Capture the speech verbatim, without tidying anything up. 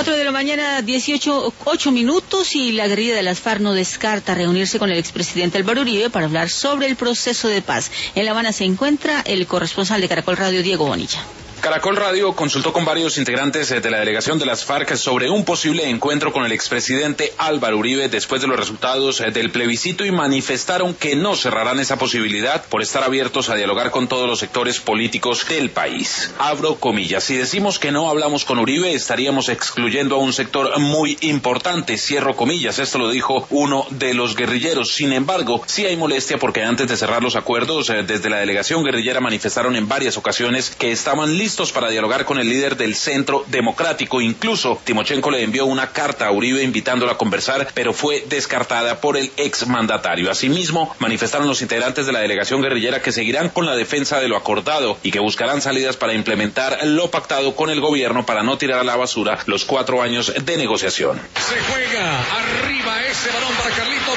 Cuatro de la mañana, dieciocho, ocho minutos, y la guerrilla de las FARC no descarta reunirse con el expresidente Álvaro Uribe para hablar sobre el proceso de paz. En La Habana se encuentra el corresponsal de Caracol Radio, Diego Bonilla. Caracol Radio consultó con varios integrantes de la delegación de las FARC sobre un posible encuentro con el expresidente Álvaro Uribe después de los resultados del plebiscito, y manifestaron que no cerrarán esa posibilidad por estar abiertos a dialogar con todos los sectores políticos del país. Abro comillas: si decimos que no hablamos con Uribe, estaríamos excluyendo a un sector muy importante, cierro comillas. Esto lo dijo uno de los guerrilleros. Sin embargo, sí hay molestia porque antes de cerrar los acuerdos, desde la delegación guerrillera manifestaron en varias ocasiones que estaban listos para dialogar con el líder del Centro Democrático. Incluso Timochenko le envió una carta a Uribe invitándolo a conversar, pero fue descartada por el exmandatario. Asimismo, manifestaron los integrantes de la delegación guerrillera que seguirán con la defensa de lo acordado y que buscarán salidas para implementar lo pactado con el gobierno para no tirar a la basura los cuatro años de negociación. Se juega arriba ese balón para Carlitos